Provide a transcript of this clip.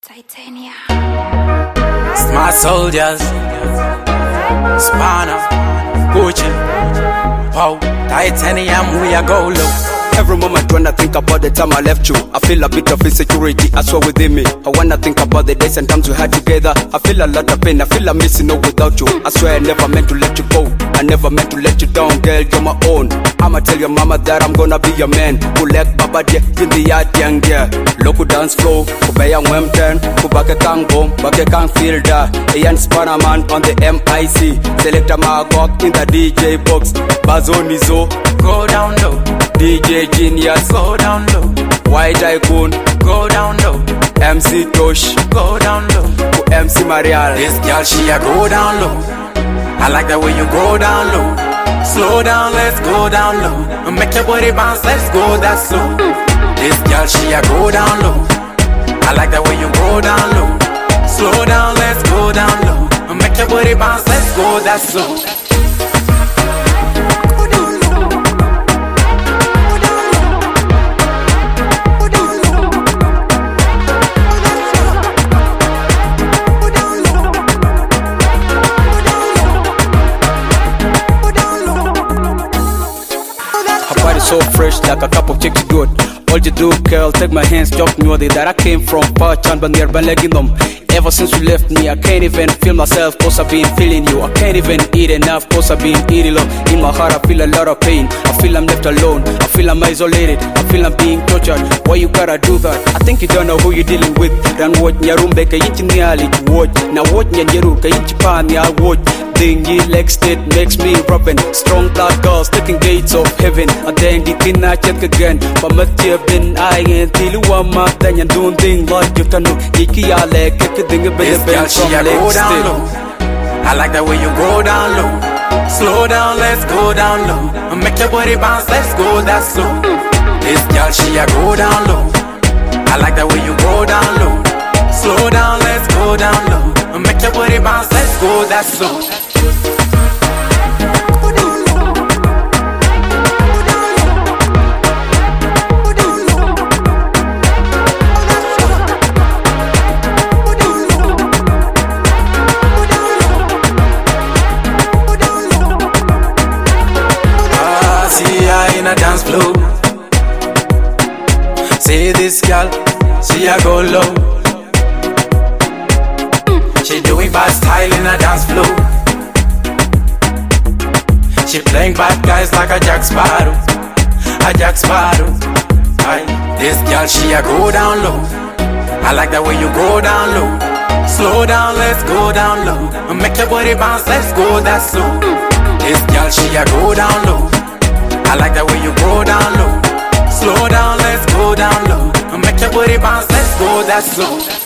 Titania. Smart soldiers, Spanner, Gucci, Pow, Titanium, we are go low. Every moment when I think about the time I left you, I feel a bit of insecurity, I swear within me. I wanna think about the days and times we had together. I feel a lot of pain, I feel I'm missing out without you. I swear I never meant to let you go, I never meant to let you down, girl, you're my own. I'ma tell your mama that I'm gonna be your man. Who like Baba de in the yard, young girl. Local dance flow, Kubaya Wemten, Kubaka Kango, Baka Kang Fielder, Ian Spannerman on the MIC, Selector Magok in the DJ box, Bazonizo, Go down low, DJ Genius, go down low, White Icon, go down low, MC Tosh, go down low. MC Marial. This girl, she a go down low. I like the way you go down low. Slow down, let's go down low. Make your body bounce, let's go that slow. This girl, she a go down low. I like the way you go down low. Slow down, let's go down low. Make your body bounce, let's go that slow. So fresh like a cup of chicken good. All you do, girl, take my hands, talk me that I came from Pachan, but near Baleginum. Ever since you left me, I can't even feel myself, cause I've been feeling you. I can't even eat enough, cause I've been eating low. In my heart, I feel a lot of pain. I feel I'm left alone. I feel I'm isolated. I feel I'm being tortured. Why you gotta do that? I think you don't know who you're dealing with. Run watch nyarumbe ka yinchi niali watch. Now watch nyanyeru ka yinchi pani I watch. Thing ye like state makes me rubbing. Strong black girls taking gates of heaven. And then the kin I check again. But my tear been I ain't till you want my thing and doing thing like you can know. Yiki ya like this girl, she a go down low. I like the way you go down low. Slow down, let's go down low. Make your body bounce, let's go that slow. This girl, she a go down low. I like the way you go down low. Slow down, let's go down low. Make your body bounce, let's go that slow. In a dance floor, see this girl, she a go low. She doing bad style in a dance floor. She playing bad guys like a Jack Sparrow, a Jack Sparrow. Aye. This girl, she a go down low. I like the way you go down low. Slow down, let's go down low. Make your body bounce, let's go that slow. This girl, she a go down low. I like the way you go down low. Slow down, let's go down low. Make your body bounce, let's go that slow.